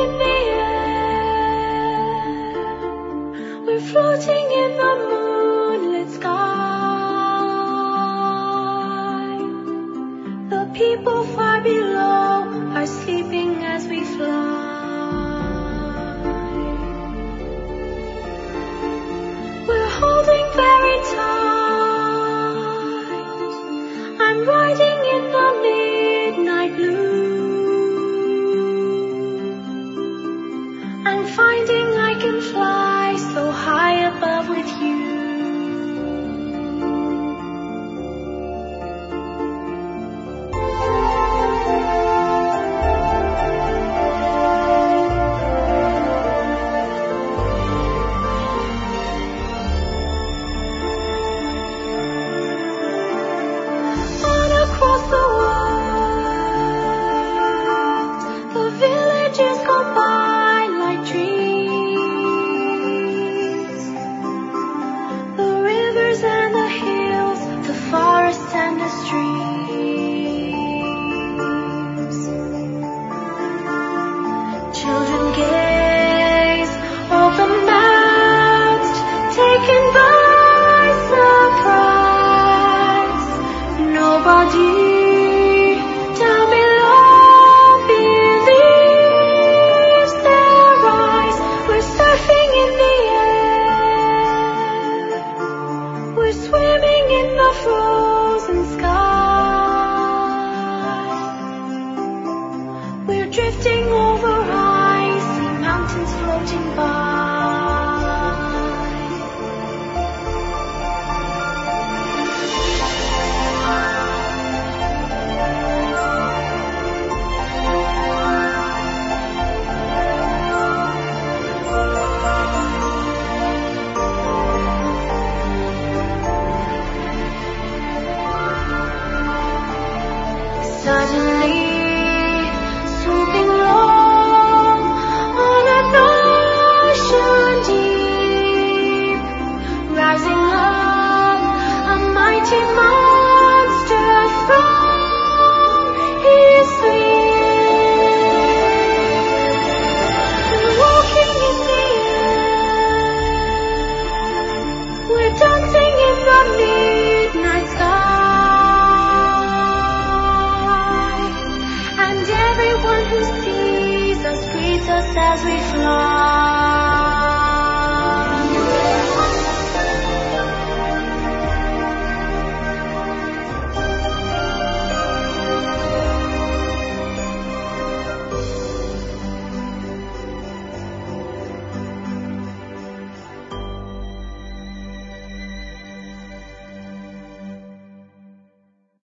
in the air. We're floating in the moonlit sky. The people far below are sleeping as we fly. We're holding very tight. I'm riding in the midnight blue. I'm finding I can fly so high above with you. On across the world, the villages go by like dreams. The rivers and the hills, the forests and the streams. Children gaze, open mouthed, taken by surprise. Nobody down below believes their eyes. We're surfing in the air. We're swimming in the flow.